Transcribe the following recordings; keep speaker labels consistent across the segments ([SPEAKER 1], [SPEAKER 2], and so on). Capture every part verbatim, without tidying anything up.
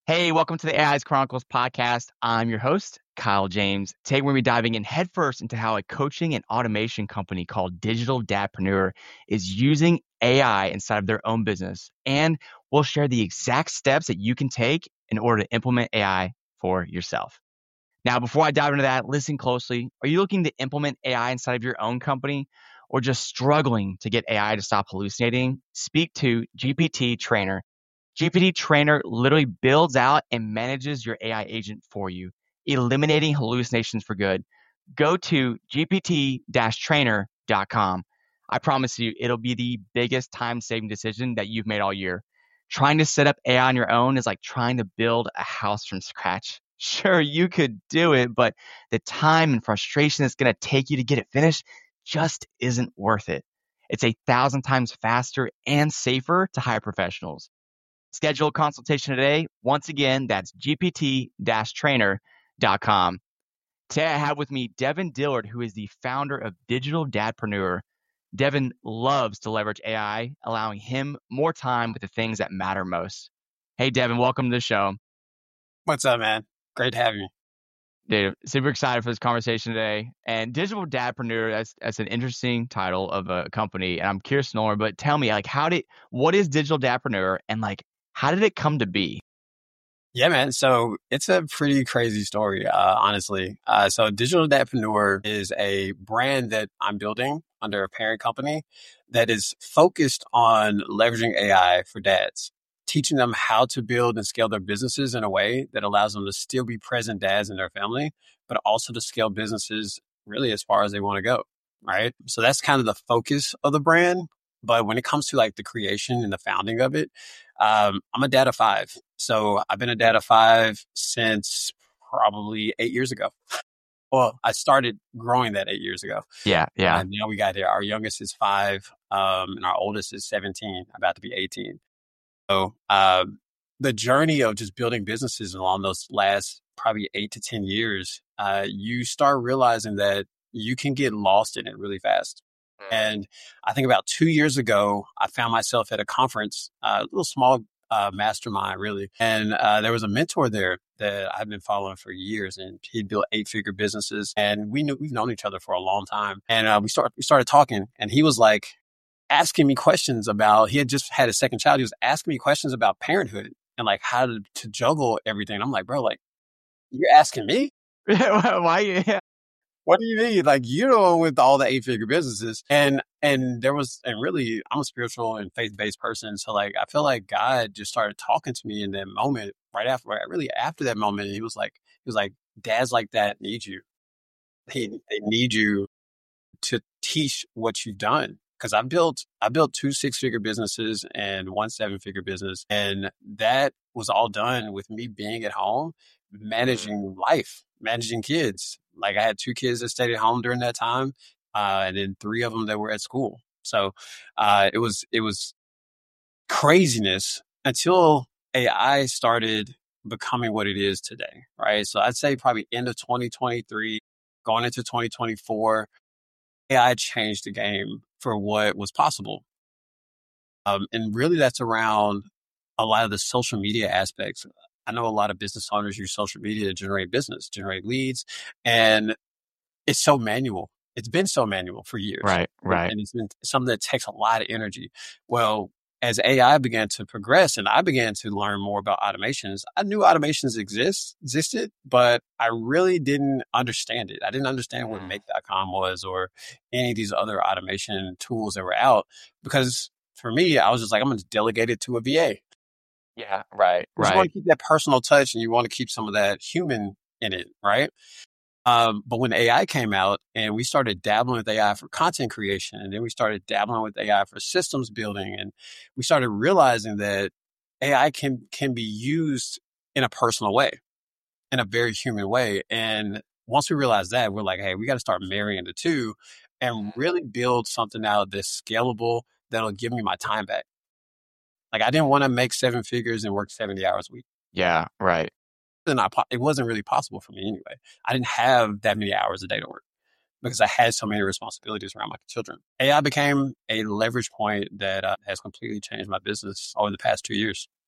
[SPEAKER 1] Hey, welcome to the A I's Chronicles podcast. I'm your host, Kyle James. Today we're going to be diving in headfirst into how a coaching and automation company called Digital Dadpreneur is using A I inside of their own business. And we'll share the exact steps that you can take in order to implement A I for yourself. Now, before I dive into that, listen closely. Are you looking to implement A I inside of your own company or just struggling to get A I to stop hallucinating? Speak to G P T Trainer. G P T Trainer literally builds out and manages your A I agent for you, eliminating hallucinations for good. Go to G P T trainer dot com. I promise you, it'll be the biggest time-saving decision that you've made all year. Trying to set up A I on your own is like trying to build a house from scratch. Sure, you could do it, but the time and frustration it's going to take you to get it finished just isn't worth it. It's a thousand times faster and safer to hire professionals. Schedule a consultation today. Once again, that's G P T trainer dot com. Today I have with me Devin Dillard, who is the founder of Digital Dadpreneur. Devin loves to leverage A I, allowing him more time with the things that matter most. Hey, Devin, welcome to the show.
[SPEAKER 2] What's up, man? Great to have you.
[SPEAKER 1] Dude, super excited for this conversation today. And Digital Dadpreneur, that's that's an interesting title of a company. And I'm curious to know more, but tell me, like, how did, what is Digital Dadpreneur and like, how did it come to be?
[SPEAKER 2] Yeah, man. So it's a pretty crazy story, uh, honestly. Uh, so Digital Dadpreneur is a brand that I'm building under a parent company that is focused on leveraging A I for dads, teaching them how to build and scale their businesses in a way that allows them to still be present dads in their family, but also to scale businesses really as far as they want to go, right? So that's kind of the focus of the brand. But when it comes to like the creation and the founding of it, um, I'm a dad of five. So I've been a dad of five since probably eight years ago. Well, I started growing that eight years ago.
[SPEAKER 1] Yeah, yeah.
[SPEAKER 2] And now we got there. Our youngest is five, um, and our oldest is seventeen, about to be eighteen. So um, the journey of just building businesses along those last probably eight to ten years, uh, you start realizing that you can get lost in it really fast. And I think about two years ago, I found myself at a conference, uh, a little small uh, mastermind, really. And uh, there was a mentor there that I've been following for years, and he'd built eight-figure businesses. And we knew we've known each other for a long time. And uh, we started we started talking, and he was like asking me questions about. He had just had a second child. He was asking me questions about parenthood and like how to, to juggle everything. I'm like, bro, like you're asking me?
[SPEAKER 1] Why? Yeah.
[SPEAKER 2] What do you mean? Like, you're the one with all the eight figure businesses. And, and there was, and really, I'm a spiritual and faith based person. So like, I feel like God just started talking to me in that moment, right after, right, really after that moment. He was like, he was like, dads like that need you. They, they need you to teach what you've done. Cause I built, I built two six figure businesses and one seven figure business. And that was all done with me being at home, managing life, managing kids. Like I had two kids that stayed at home during that time, uh, and then three of them that were at school. So uh, it was it was craziness until A I started becoming what it is today, right? So I'd say probably end of twenty twenty-three, going into twenty twenty-four, A I changed the game for what was possible. Um, and really that's around a lot of the social media aspects. I know a lot of business owners use social media to generate business, generate leads, and it's so manual. It's been so manual for years.
[SPEAKER 1] Right, right.
[SPEAKER 2] And it's been something that takes a lot of energy. Well, as A I began to progress and I began to learn more about automations, I knew automations exist, existed, but I really didn't understand it. I didn't understand what make dot com was or any of these other automation tools that were out because for me, I was just like, I'm going to delegate it to a V A.
[SPEAKER 1] Yeah, right,
[SPEAKER 2] You
[SPEAKER 1] right.
[SPEAKER 2] just want to keep that personal touch and you want to keep some of that human in it, right? Um, but when A I came out and we started dabbling with A I for content creation, and then we started dabbling with A I for systems building, and we started realizing that A I can can be used in a personal way, in a very human way. And once we realized that, we're like, hey, we got to start marrying the two and really build something out that's scalable that'll give me my time back. Like I didn't want to make seven figures and work seventy hours a week.
[SPEAKER 1] Yeah, right.
[SPEAKER 2] Not, it wasn't really possible for me anyway. I didn't have that many hours a day to work because I had so many responsibilities around my children. A I became a leverage point that uh, has completely changed my business over the past two years.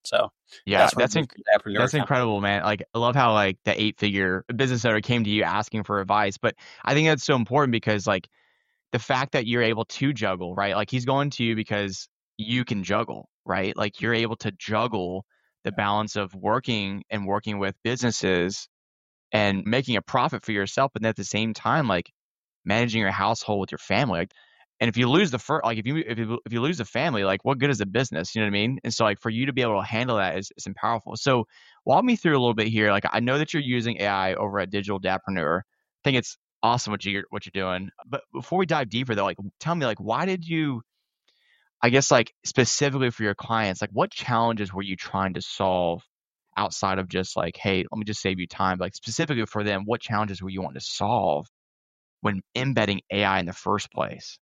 [SPEAKER 2] So
[SPEAKER 1] Yeah,
[SPEAKER 2] that's where
[SPEAKER 1] that's
[SPEAKER 2] the
[SPEAKER 1] inc-
[SPEAKER 2] entrepreneur
[SPEAKER 1] that's
[SPEAKER 2] comes.
[SPEAKER 1] incredible, man. Like, I love how like the eight figure business owner came to you asking for advice, but I think that's so important because like the fact that you're able to juggle, right? Like he's going to you because you can juggle, right? Like you're able to juggle the balance of working and working with businesses and making a profit for yourself, but then at the same time, like managing your household with your family. Like, and if you lose the first, like if you if you if you lose the family, like what good is the business? You know what I mean? And so like for you to be able to handle that is is powerful. So walk me through a little bit here. Like I know that you're using A I over at Digital Datpreneur. I think it's awesome what you're what you're doing. But before we dive deeper though, like tell me like why did you I guess like specifically for your clients, like what challenges were you trying to solve outside of just like, hey, let me just save you time. Like specifically for them, what challenges were you wanting to solve when embedding A I in the first place?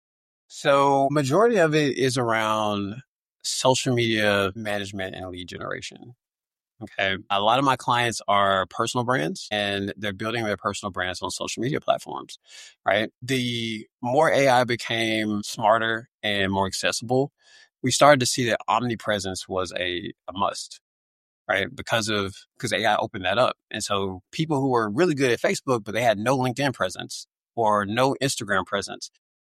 [SPEAKER 2] So majority of it is around social media management and lead generation. Okay. A lot of my clients are personal brands and they're building their personal brands on social media platforms, right? The more A I became smarter and more accessible, we started to see that omnipresence was a, a must, right? Because of, because A I opened that up. And so people who were really good at Facebook, but they had no LinkedIn presence or no Instagram presence,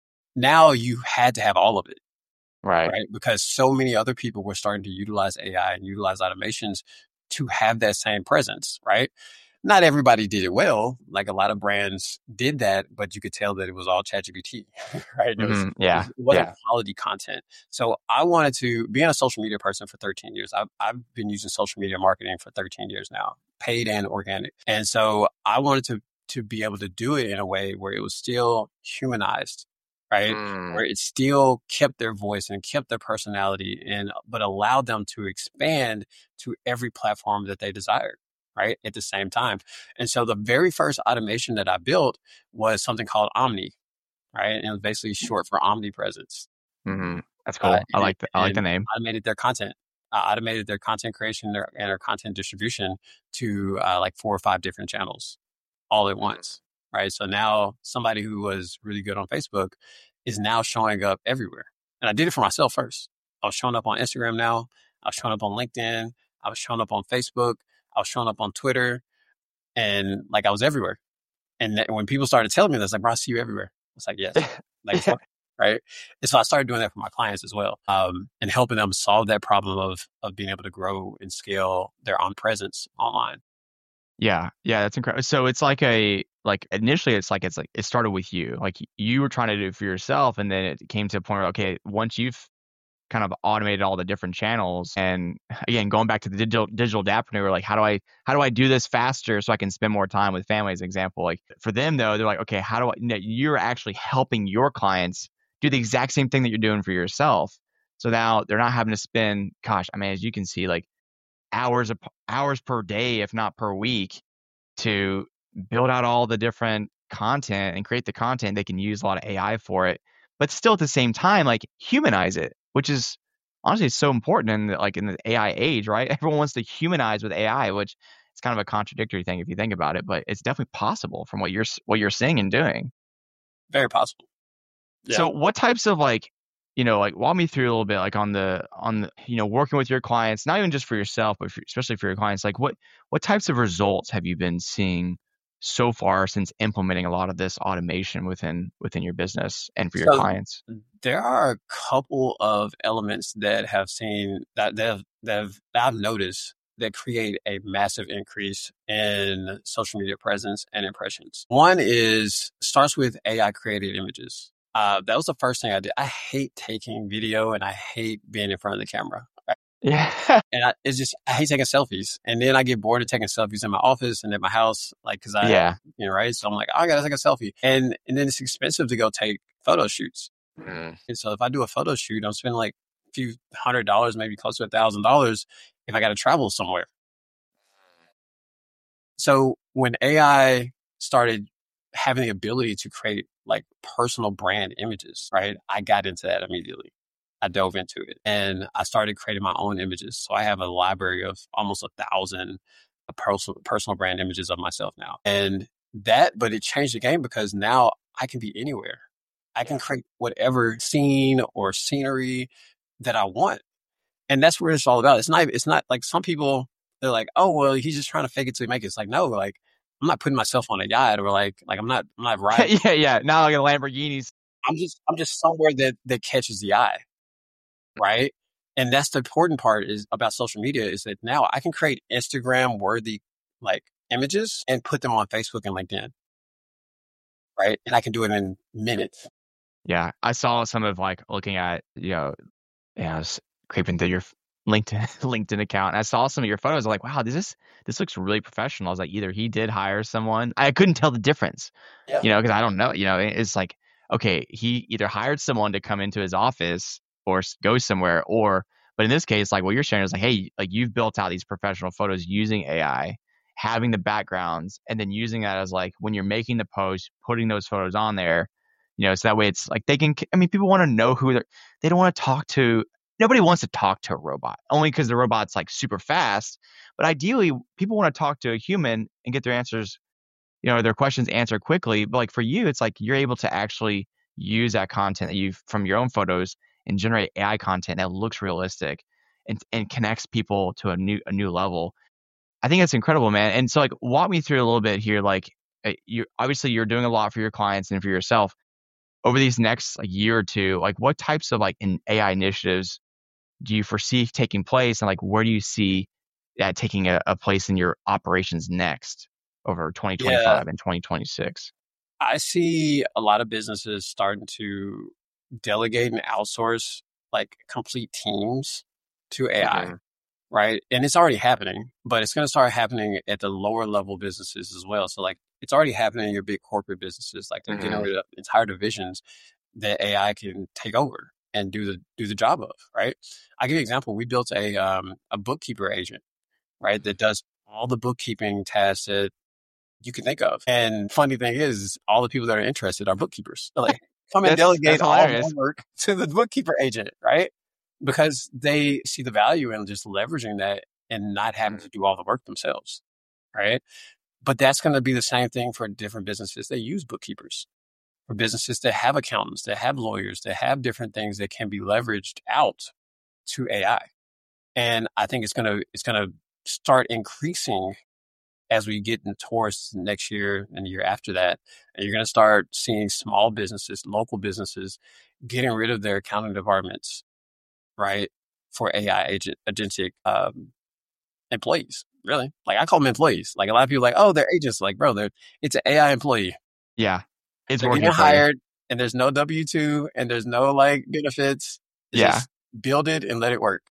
[SPEAKER 2] now you had to have all of it.
[SPEAKER 1] Right.
[SPEAKER 2] Right. Because so many other people were starting to utilize A I and utilize automations to have that same presence. Right. Not everybody did it well. Like a lot of brands did that, but you could tell that it was all ChatGPT. Right. It was,
[SPEAKER 1] Hmm.
[SPEAKER 2] it
[SPEAKER 1] Yeah.
[SPEAKER 2] was, it wasn't
[SPEAKER 1] Yeah.
[SPEAKER 2] quality content. So I wanted to, being a social media person for thirteen years, I've, I've been using social media marketing for thirteen years now, paid and organic. And so I wanted to, to be able to do it in a way where it was still humanized. Right.
[SPEAKER 1] Mm.
[SPEAKER 2] Where it still kept their voice and kept their personality and, but allowed them to expand to every platform that they desired, right? At the same time. And so the very first automation that I built was something called Omni, right? And it was basically short for omnipresence.
[SPEAKER 1] Hmm. That's
[SPEAKER 2] Uh,
[SPEAKER 1] cool. I
[SPEAKER 2] and, it,
[SPEAKER 1] like the, I like the
[SPEAKER 2] and
[SPEAKER 1] name.
[SPEAKER 2] automated their content, uh, automated their content creation their, and their content distribution to uh, like four or five different channels all at once, right? So now somebody who was really good on Facebook is now showing up everywhere. And I did it for myself first. I was showing up on Instagram now. I was showing up on LinkedIn. I was showing up on Facebook. I was showing up on Twitter. And like I was everywhere. And that, when people started telling me this, like, bro, I see you everywhere. It's like, yes, like it's fun, right? And so I started doing that for my clients as well, um, and helping them solve that problem of of being able to grow and scale their on presence online.
[SPEAKER 1] Yeah, yeah, that's incredible. So it's like a like initially it's like it's like it started with you. Like you were trying to do it for yourself and then it came to a point where okay, once you've kind of automated all the different channels and again going back to the digital digital dapreneur, like how do I how do I do this faster so I can spend more time with family as an example. Like for them though, they're like, okay, how do I you know, you're actually helping your clients do the exact same thing that you're doing for yourself. So now they're not having to spend, gosh, I mean, as you can see, like hours of hours per day, if not per week, to build out all the different content and create the content. They can use a lot of A I for it, but still at the same time, like humanize it, which is honestly so important in the, like in the A I age, right? Everyone wants to humanize with A I, which it's kind of a contradictory thing if you think about it, but it's definitely possible from what you're what you're saying and doing.
[SPEAKER 2] Very possible. Yeah.
[SPEAKER 1] So what types of like, you know, like walk me through a little bit, like on the on the, you know, working with your clients, not even just for yourself, but for, especially for your clients, like what what types of results have you been seeing so far since implementing a lot of this automation within within your business and for your
[SPEAKER 2] So
[SPEAKER 1] clients?
[SPEAKER 2] there are a couple of elements that have seen that that have, that have that I've noticed that create a massive increase in social media presence and impressions. One is starts with A I created images. Uh, that was the first thing I did. I hate taking video and I hate being in front of the camera.
[SPEAKER 1] Yeah.
[SPEAKER 2] And I, it's just, I hate taking selfies. And then I get bored of taking selfies in my office and at my house, like, cause I,
[SPEAKER 1] Yeah.
[SPEAKER 2] you know, right. So I'm like, oh, I gotta take a selfie. And, and then it's expensive to go take photo shoots.
[SPEAKER 1] Mm.
[SPEAKER 2] And so if I do a photo shoot, I'm spending like a few hundred dollars, maybe close to a thousand dollars if I got to travel somewhere. So when A I started having the ability to create like personal brand images, right? I got into that immediately. I dove into it and I started creating my own images. So I have a library of almost a thousand personal, personal brand images of myself now. And that, but it changed the game because now I can be anywhere. I can create whatever scene or scenery that I want. And that's what it's all about. It's not, it's not like some people, they're like, oh, well, he's just trying to fake it till he make it. It's like, no, like, I'm not putting myself on a yacht or like, like I'm not, I'm not riding.
[SPEAKER 1] yeah, yeah. Not like a Lamborghinis.
[SPEAKER 2] I'm just, I'm just somewhere that, that catches the eye. Right. And that's the important part is about social media is that now I can create Instagram worthy like images and put them on Facebook and LinkedIn. Right. And I can do it in minutes.
[SPEAKER 1] Yeah. I saw some of like looking at, you know, yeah, I was creeping through your LinkedIn LinkedIn account. And I saw some of your photos. I'm like, wow, this is this looks really professional. I was like, either he did hire someone. I couldn't tell the difference,
[SPEAKER 2] Yeah.
[SPEAKER 1] you know, because I don't know. You know, it's like, okay, he either hired someone to come into his office or go somewhere, or, but in this case, like what you're sharing is like, hey, like you've built out these professional photos using A I, having the backgrounds, and then using that as like when you're making the post, putting those photos on there, you know, so that way it's like they can, I mean, people want to know who they're, they don't want to talk to, nobody wants to talk to a robot, only because the robot's like super fast. But ideally, people want to talk to a human and get their answers, you know, their questions answered quickly. But like for you, it's like you're able to actually use that content that you've from your own photos and generate A I content that looks realistic and and connects people to a new a new level. I think that's incredible, man. And so like walk me through a little bit here. Like you obviously you're doing a lot for your clients and for yourself over these next like year or two. Like what types of like in A I initiatives do you foresee taking place, and like where do you see that taking a, a place in your operations next over twenty twenty-five yeah. and twenty twenty-six?
[SPEAKER 2] I see a lot of businesses starting to delegate and outsource like complete teams to A I, mm-hmm. right? And it's already happening, but it's going to start happening at the lower level businesses as well. So like it's already happening in your big corporate businesses, like they're mm-hmm. getting rid of entire divisions that A I can take over and do the do the job of, right? I'll give you an example. We built a um, a bookkeeper agent, right, that does all the bookkeeping tasks that you can think of. And funny thing is, all the people that are interested are bookkeepers. They're like, come and delegate all the work to the bookkeeper agent, right? Because they see the value in just leveraging that and not having to do all the work themselves, right? But that's going to be the same thing for different businesses. They use bookkeepers. For businesses that have accountants, that have lawyers, that have different things that can be leveraged out to A I. And I think it's going to, it's going to start increasing as we get in towards next year and the year after that. And you're going to start seeing small businesses, local businesses getting rid of their accounting departments, right? For A I agent, agentic, um, employees, really. Like I call them employees. Like a lot of people are like, oh, they're agents. Like, bro, they're, it's an A I employee.
[SPEAKER 1] Yeah. It's
[SPEAKER 2] They're getting hired and there's no W two and there's no like benefits.
[SPEAKER 1] Yeah.
[SPEAKER 2] Just build it and let it work.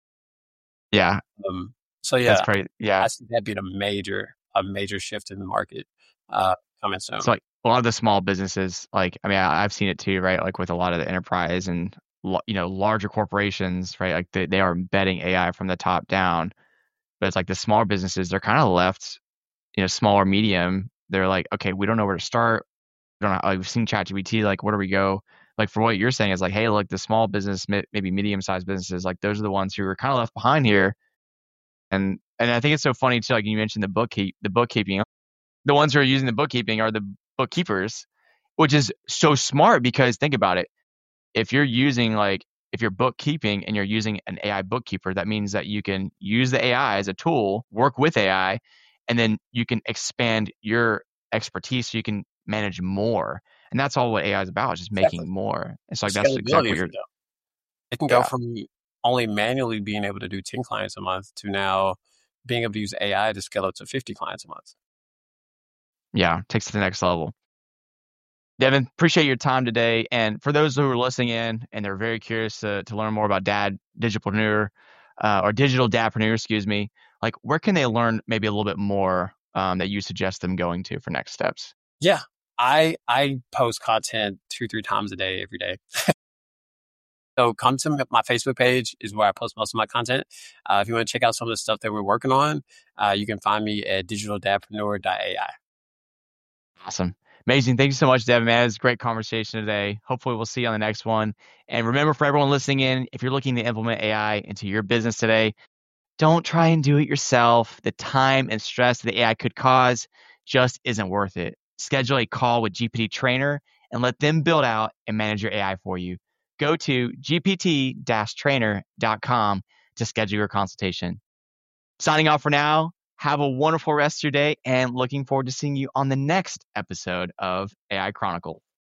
[SPEAKER 1] Yeah.
[SPEAKER 2] Um, so yeah,
[SPEAKER 1] that's pretty, yeah.
[SPEAKER 2] I see that being a major, a major shift in the market, uh, coming soon.
[SPEAKER 1] So like a lot of the small businesses, like, I mean, I, I've seen it too, right? Like with a lot of the enterprise and, you know, larger corporations, right? Like they, they are embedding A I from the top down, but it's like the smaller businesses, they're kind of left, you know, small or medium. They're like, okay, we don't know where to start. Don't know, like we've seen ChatGPT, like where do we go? Like for what you're saying is like, hey, look, the small business, maybe medium-sized businesses, like those are the ones who are kind of left behind here. And and I think it's so funny too, like you mentioned the bookkeep, the bookkeeping, the ones who are using the bookkeeping are the bookkeepers, which is so smart because think about it. If you're using like, if you're bookkeeping and you're using an A I bookkeeper, that means that you can use the A I as a tool, work with A I, and then you can expand your expertise so you can manage more. And that's all what A I is about, is just making exactly. more. It's like that's exactly what you're doing.
[SPEAKER 2] It can go yeah. from only manually being able to do ten clients a month to now being able to use A I to scale up to fifty clients a month.
[SPEAKER 1] Yeah, takes it to the next level. Devin, appreciate your time today. And for those who are listening in and they're very curious to, to learn more about Dad Digitalpreneur, uh, or Digital Dadpreneur, excuse me, like where can they learn maybe a little bit more um, that you suggest them going to for next steps?
[SPEAKER 2] Yeah. I I post content two, three times a day, every day. So come to my Facebook page is where I post most of my content. Uh, if you want to check out some of the stuff that we're working on, uh, you can find me at digital dadpreneur dot A I.
[SPEAKER 1] Awesome. Amazing. Thank you so much, Devin, man. It was a great conversation today. Hopefully we'll see you on the next one. And remember, for everyone listening in, if you're looking to implement A I into your business today, don't try and do it yourself. The time and stress that the A I could cause just isn't worth it. Schedule a call with G P T Trainer and let them build out and manage your A I for you. Go to G P T trainer dot com to schedule your consultation. Signing off for now. Have a wonderful rest of your day and looking forward to seeing you on the next episode of A I Chronicle.